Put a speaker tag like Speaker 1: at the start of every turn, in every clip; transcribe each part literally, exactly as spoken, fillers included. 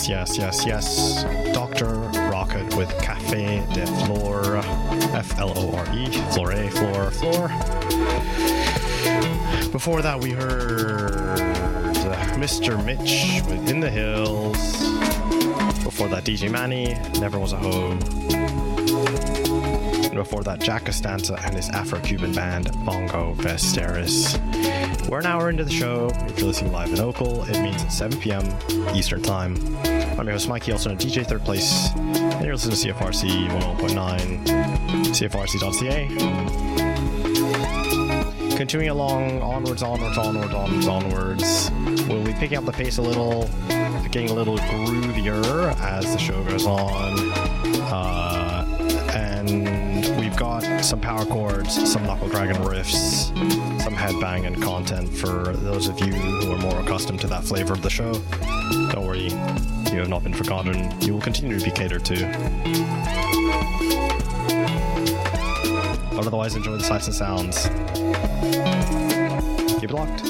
Speaker 1: Yes, yes, yes, yes. Doctor Rocket with Café de Flore. F L O R E. Flore, Flore, Flore. Before that, we heard Mister Mitch with In the Hills. Before that, D J Manny, Never Was a Hoe. And before that, Jack Costanza and his Afro-Cuban band, Bongo Vesteris. We're an hour into the show. If you're listening live in Oakville, it means it's seven p.m. Eastern Time. I'm your host, Mikey, also a D J Third Place. And you're listening to C F R C one oh one point nine, C F R C dot C A. Continuing along, onwards, onwards, onwards, onwards, onwards. We'll be picking up the pace a little, getting a little groovier as the show goes on. Uh, and we've got some power chords, some Knuckle Dragon riffs, some headbanging content for those of you who are more accustomed to that flavor of the show. Don't worry, you have not been forgotten. You will continue to be catered to. But otherwise, enjoy the sights and sounds. Keep it locked.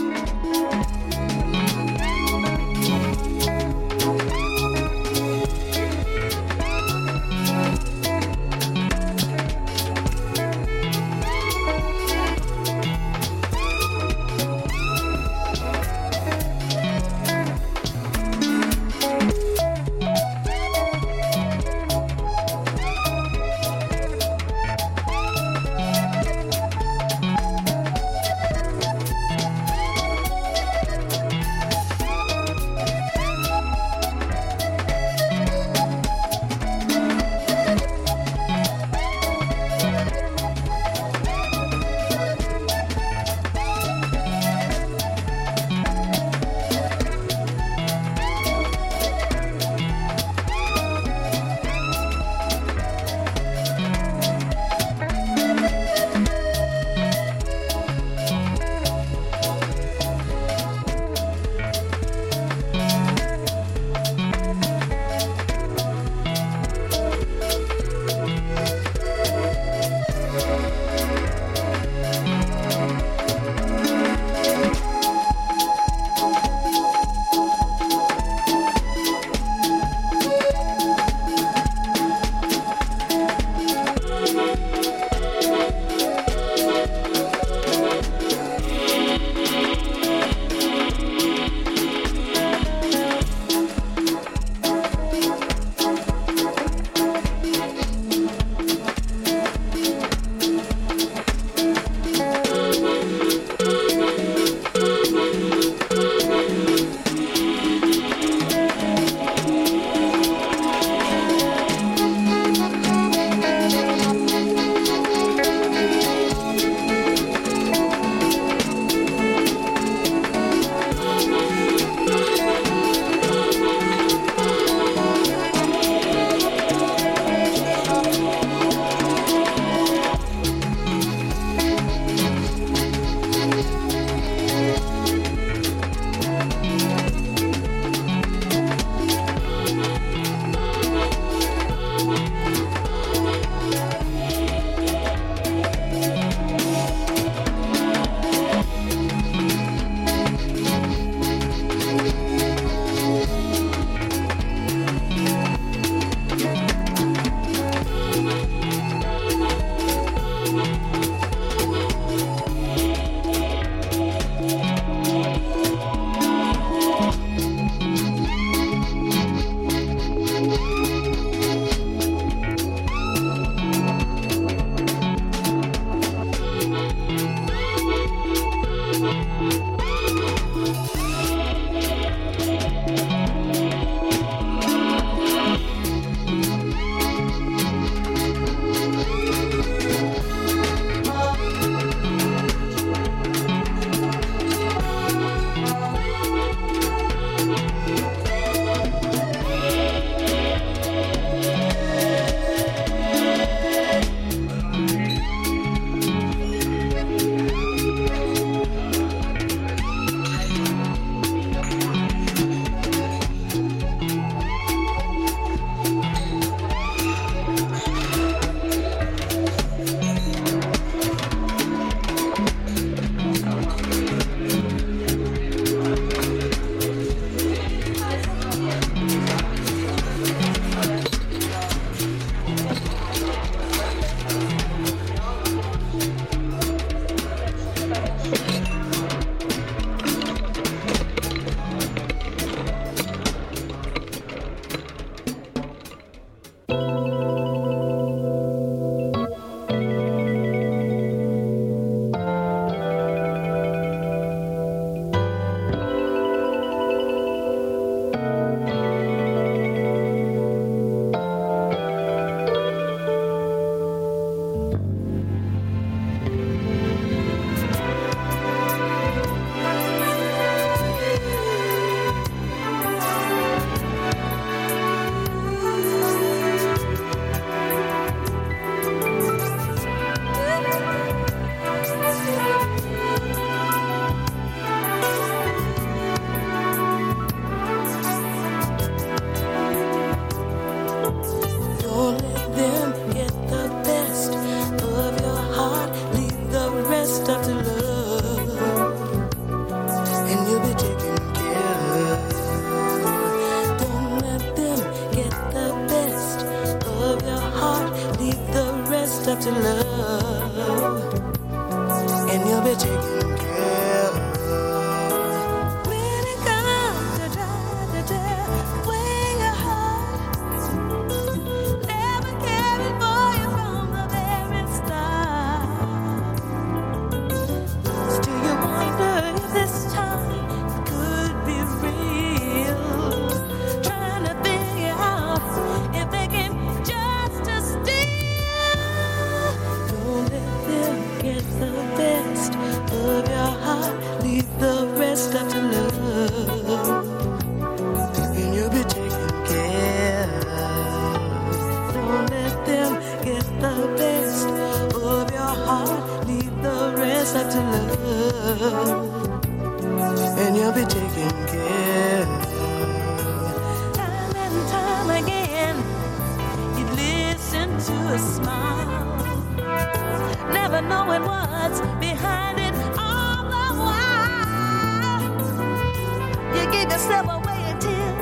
Speaker 2: up to love, and you'll be taken care of. When it comes to try to take away your heart, never caring for you from the very start. Still you wonder if this time could be real, trying to figure out if they can just to steal. Don't let them get the best of your heart, leave the rest up to love, and you'll be taken care of. Don't let them get the best of your heart, leave the rest up to love, and you'll be taken care of. Time and time again, you listen to a smile, never knowing what's behind it all the while. You give yourself away until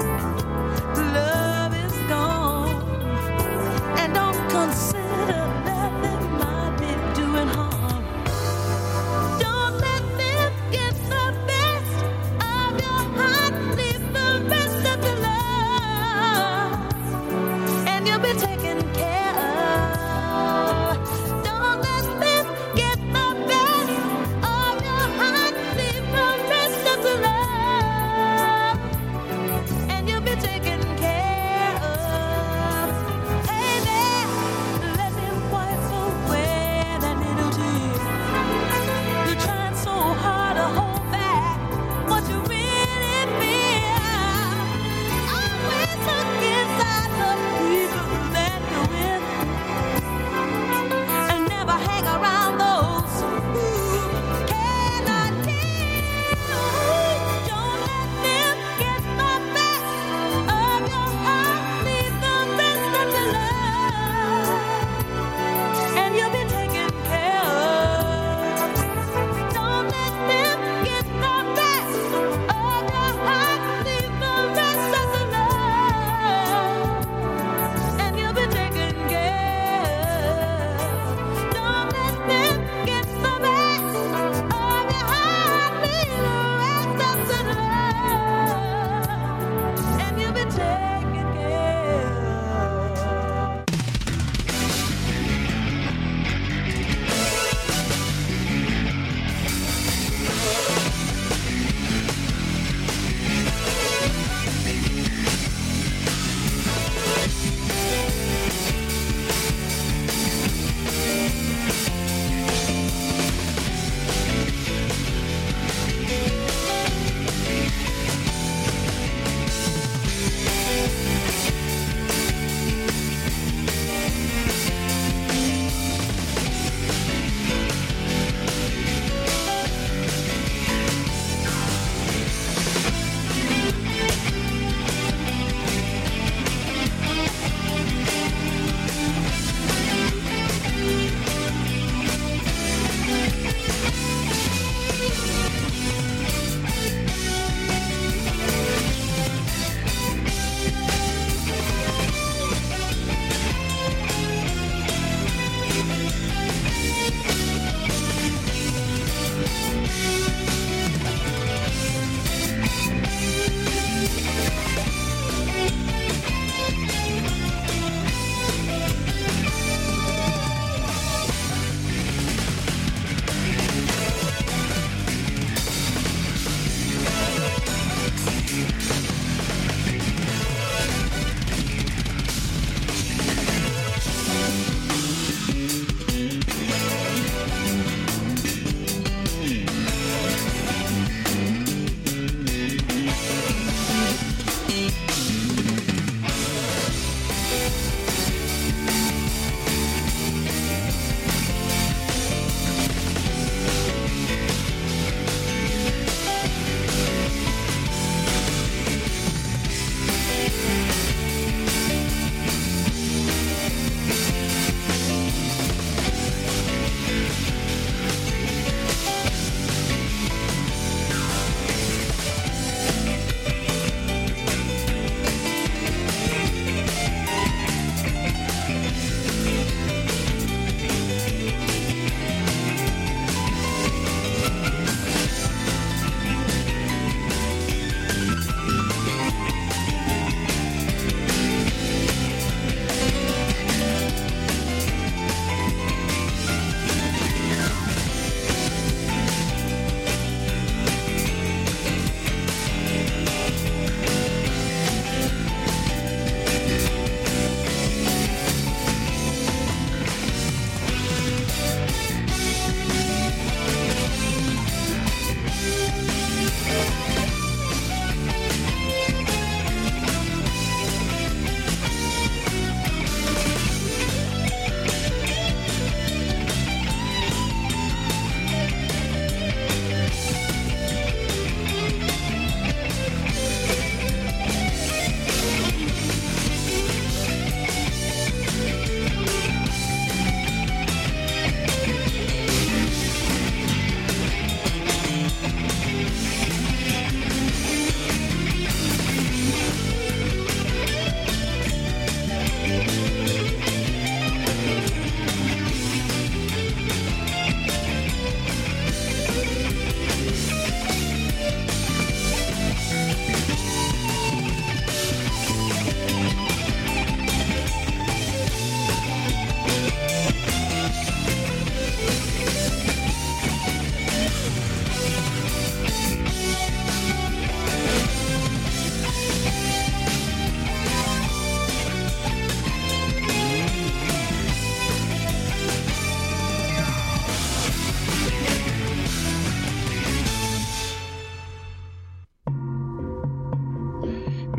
Speaker 2: love is gone, and don't consider that it might be doing harm. Don't let them get the best of your heart, leave the rest of your love, and you'll be taken care of. Don't let them get the best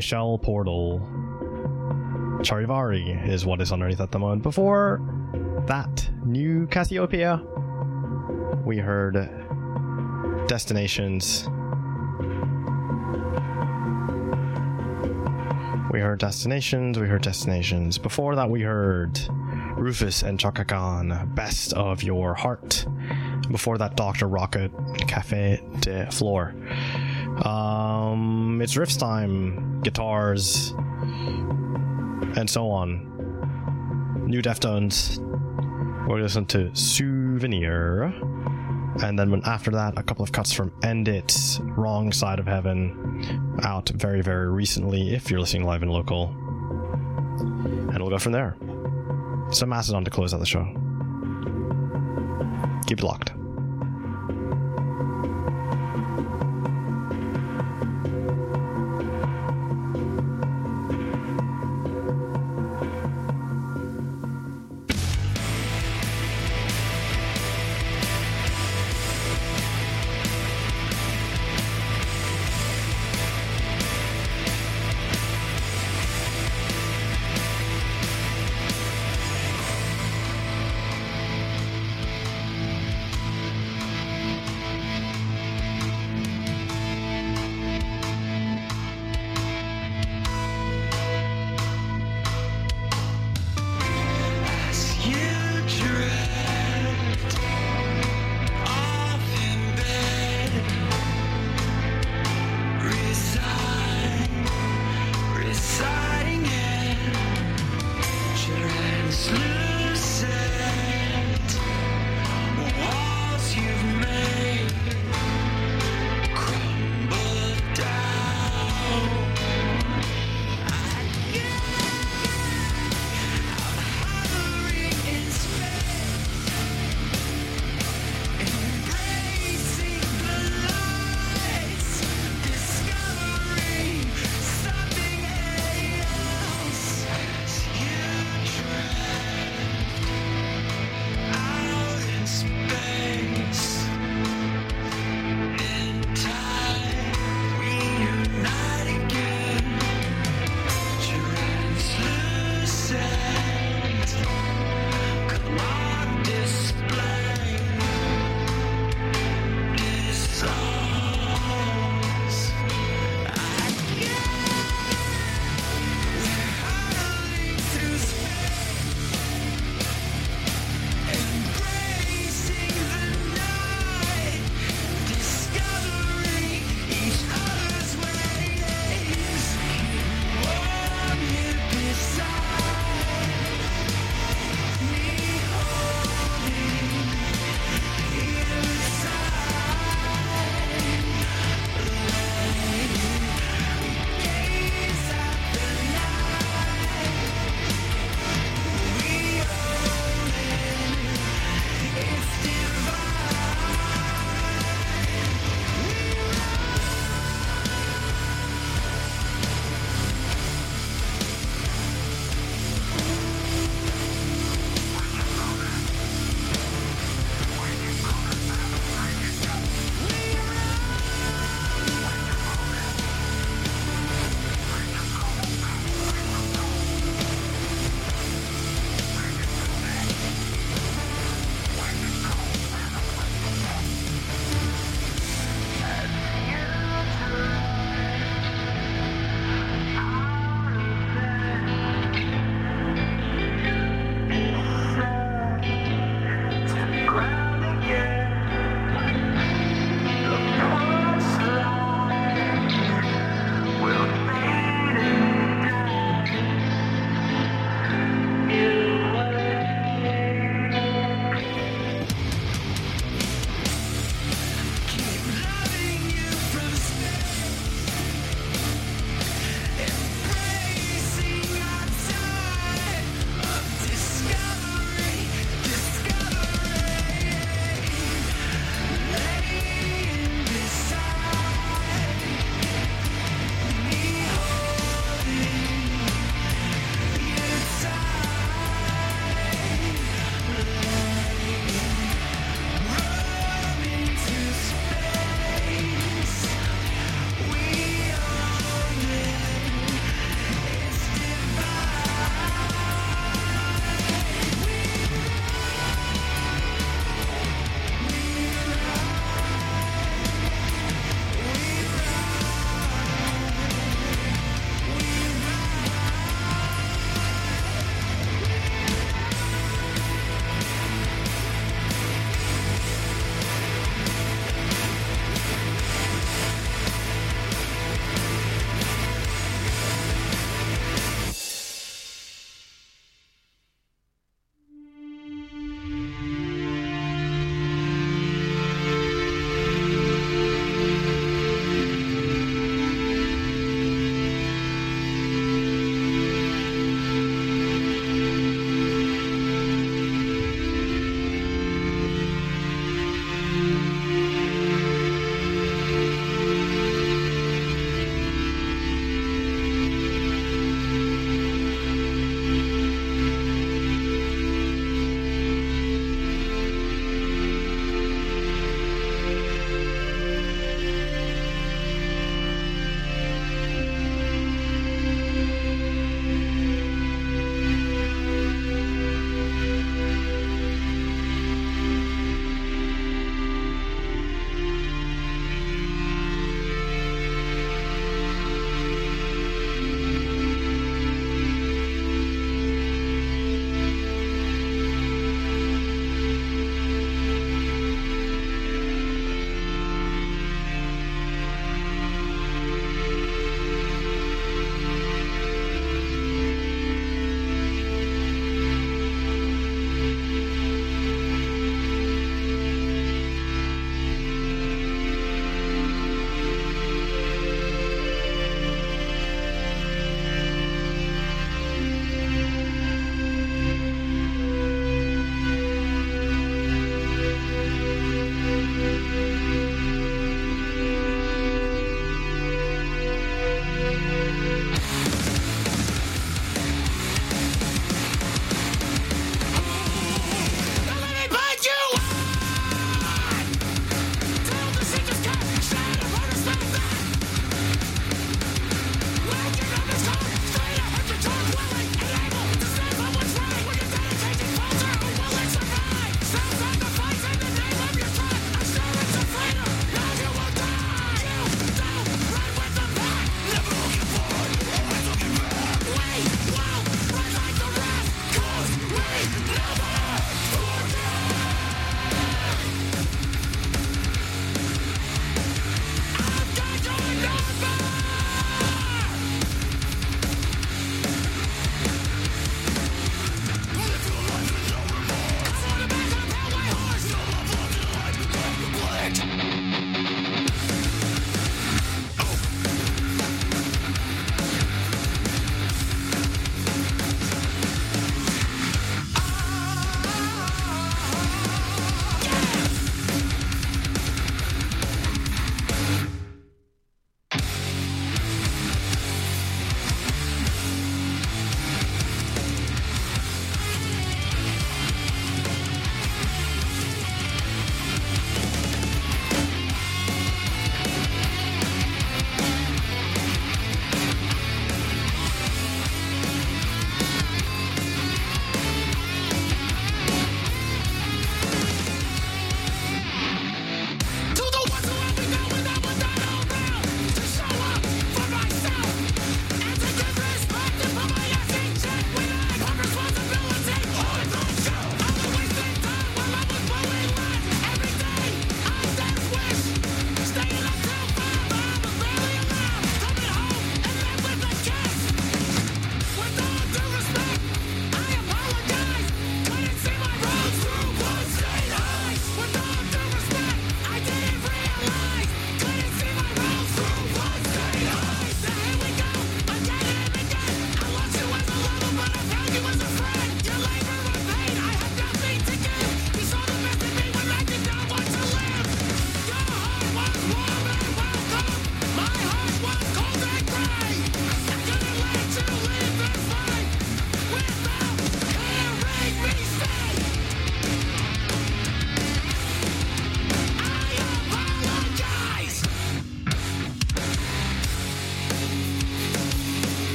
Speaker 1: Michelle Portal. Charivari is what is underneath at the moment. Before that, New Cassiopeia. We heard Destinations. We heard Destinations, we heard Destinations. Before that, we heard Rufus and Chaka Khan, Best of Your Heart. Before that, Doctor Rocket, Cafe de Flor. Um, it's riffs time, guitars, and so on. New Deftones. We're going to listen to Souvenir. And then after that, a couple of cuts from End It, Wrong Side of Heaven, out very, very recently, if you're listening live and local. And we'll go from there. Some Mastodon to close out the show. Keep it locked.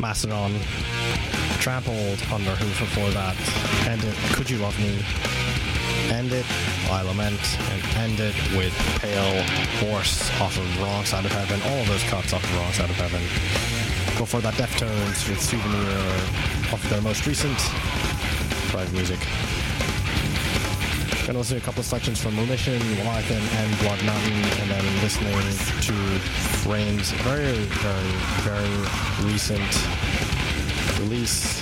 Speaker 1: Mastodon, Trampled, Underhoof before that, End It, Could You Love Me, End It, I Lament, and End It with Pale Horse off of Wrong Side of Heaven. All of those cuts off of Wrong Side of Heaven. Before that, Deftones with Souvenir off their most recent Private Music. Gonna listen to a couple of selections from Remission, Leviathan, and Blood Mountain, and then listening to Rain's very, very, very recent release,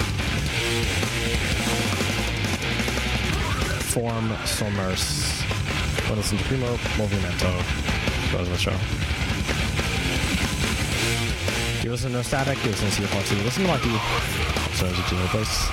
Speaker 1: Form Somers. Gonna listen to Primo Movimento. That was the show. You listen to No Static, you listen to C F R two, you listen to Monkey. So it's a Gino place.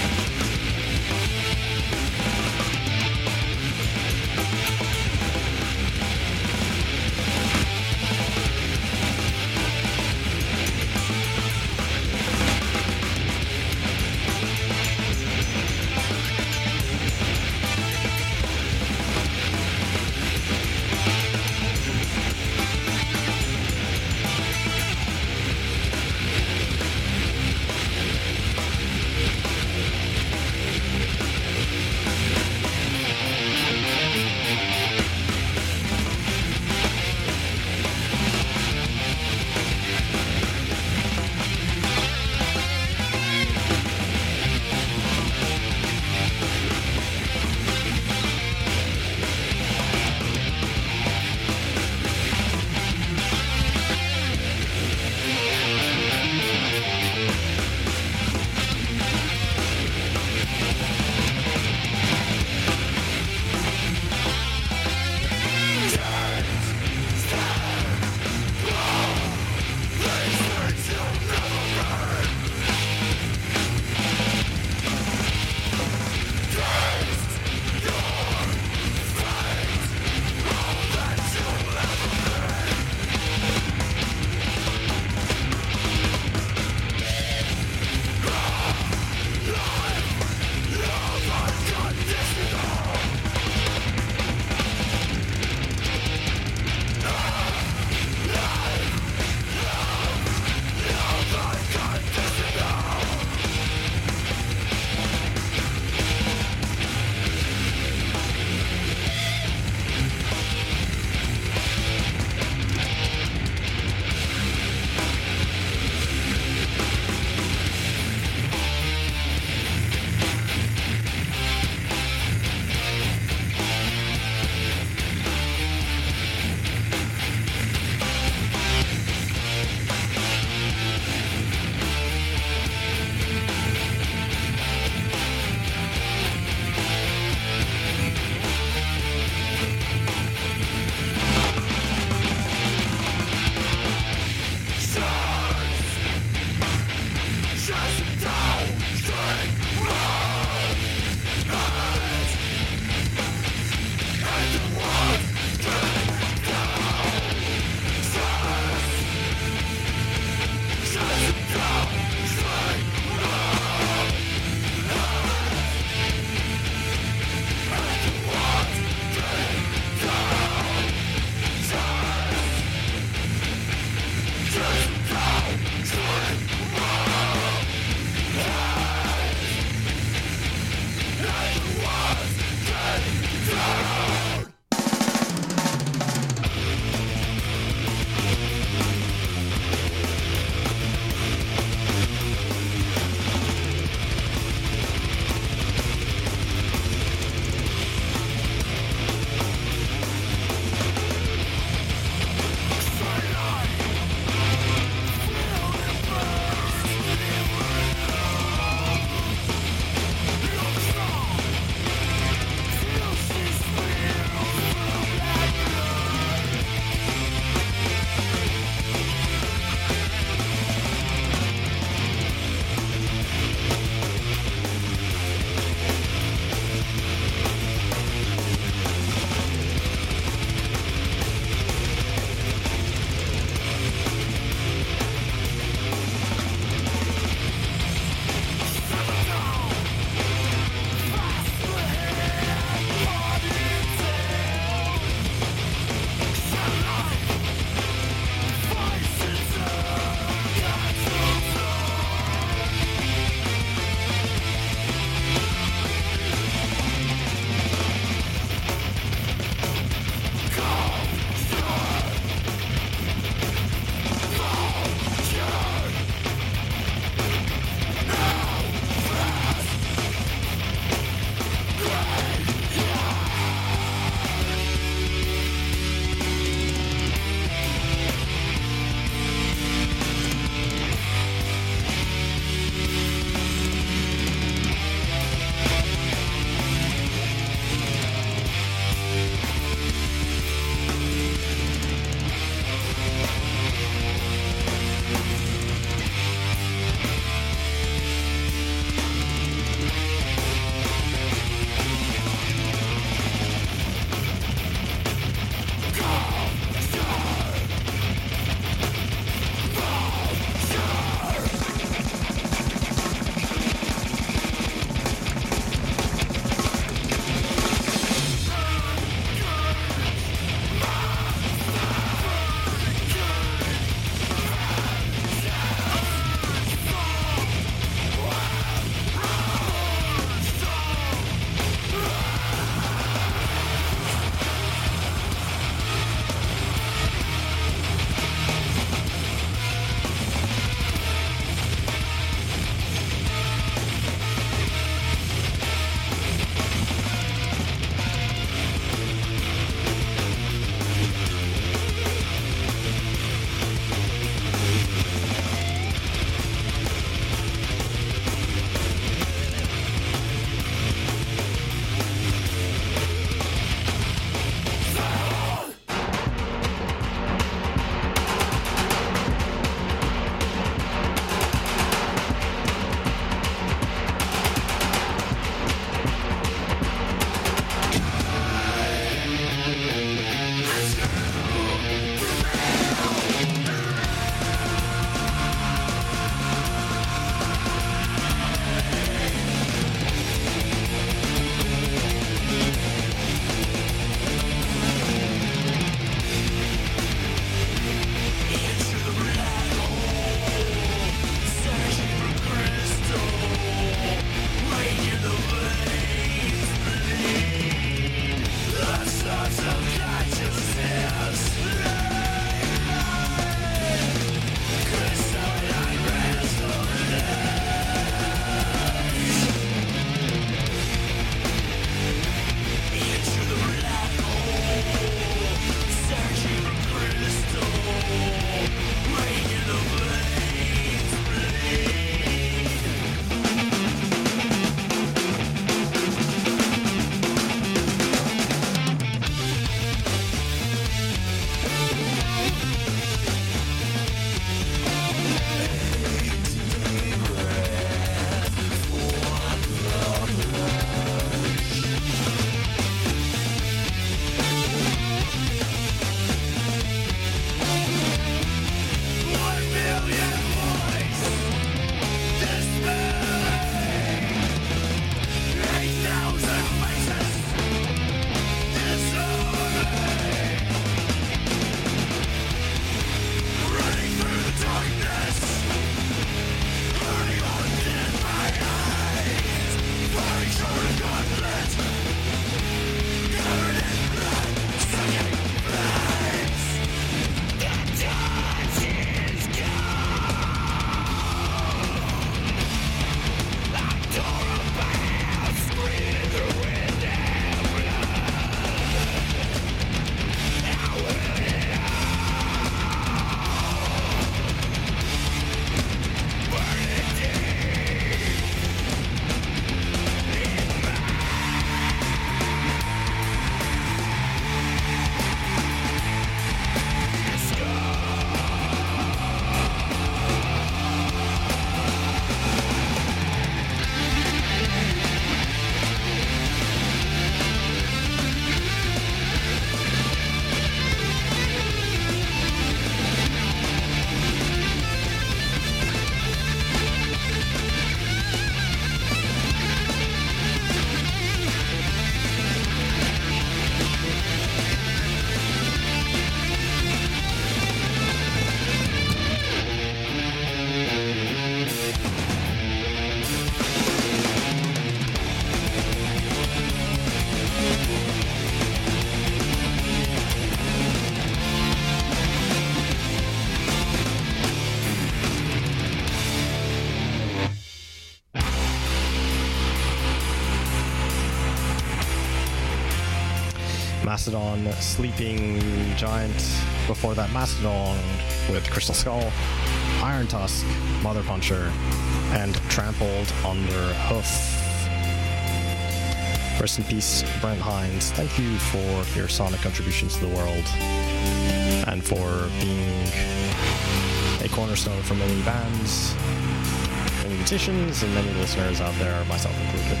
Speaker 1: Mastodon, Sleeping Giant. Before that, Mastodon with Crystal Skull, Iron Tusk, Mother Puncher, and Trampled Underhoof. Rest in peace, Brent Hines. Thank you for your sonic contributions to the world and for being a cornerstone for many bands, many musicians, and many listeners out there, myself included.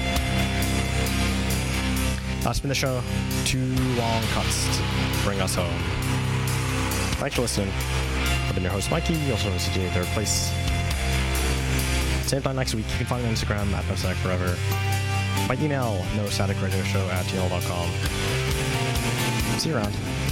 Speaker 1: That's been the show. Two long cuts to bring us home. Thanks for listening. I've been your host, Mikey. You also host C J Third Place. Same time next week. You can find me on Instagram at NoStaticForever. My email, nostaticradioshow at gmail dot com. See you around.